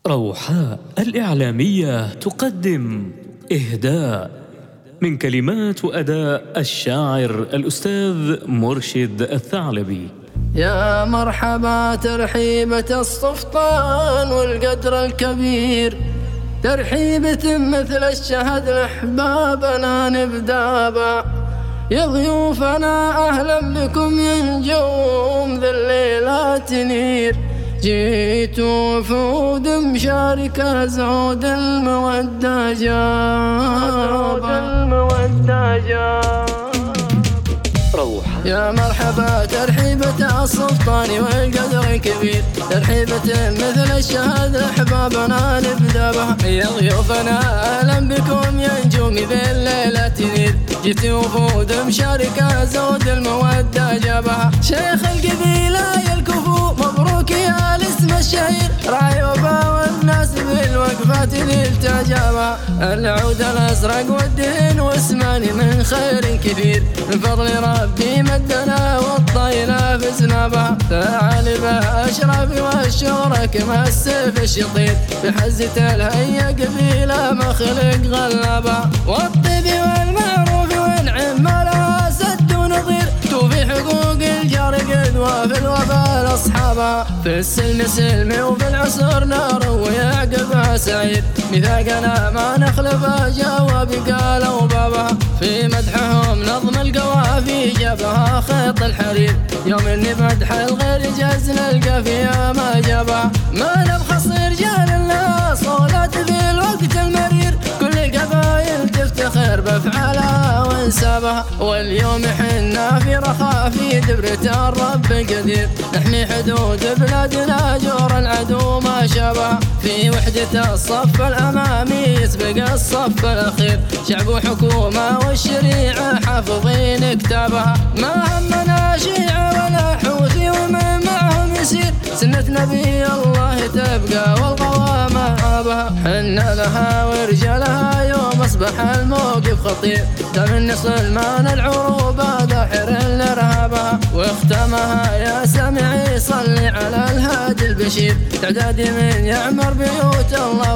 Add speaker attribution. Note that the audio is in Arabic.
Speaker 1: روحاء الإعلامية تقدم إهداء من كلمات وأداء الشاعر الأستاذ مرشد الثعلبي.
Speaker 2: يا مرحبا ترحيبة الصفطان والقدر الكبير، ترحيبة مثل الشهد لأحبابنا نبدابا. يا ضيوفنا أهلا بكم يا نجوم ذي الليلة تنير، جيت وفود مشاركة زعود المودة جابا. يا مرحبا ترحيبة السلطان والقدر كبير، ترحيبة مثل الشهد أحبابنا نبدأ بها. يا ضيوفنا أهلا بكم يا نجوم ذي الليلة تنير، جيت وفود مشاركة زود المودة جابها. شيخ القبيلة يا الكفو مبروك يا الاسم الشهير، راعي وفا والناس بالوقفات نلتجابها. العود الأزرق والدهن واسماني من خير كثير، من فضل ربي مدنا والطيلة فزنا بها. ثعالب أشرف والشهرة كما السيف الشطير، بحزة الهيا قبيلة ما خلق غلبها. والطيب والمعروف والنعم لها سد ونظير، توفي حقوق الجار قدوة في الوفا لأصحابها. في السلم سلمي وفي العسر نار ويعقبها سعيد، ميثاقنا ما نخلفه جواب قالوا بابها. في مدحهم نظم القوافي جابها خيط الحرير، يوم اني مدح الغير جاز نلقى فيها ما جابها. ما نبخس رجال الله صولات في الوقت المرير، كل القبايل تفتخر بافعالها وانسابها. واليوم حنا في رخاء في دبرة الرب قدير، نحمي حدود بلادنا جور العدو ما شابها. في وحدة الصف الأمامي يسبق الصف الأخير، شعب وحكومة والشريعة حافظين كتابها. ما همنا شيعة ولا حوثي ومن معهم يسير، سنة نبي الله تبقى والقوام عابها. حنا لها ورجالها يوم أصبح الموقف خطير، تمني سلمان العروبة داحر لرهابها. واختمها يا سامعي صلي على الهادي البشير، تعدادي من يعمر بيوت الله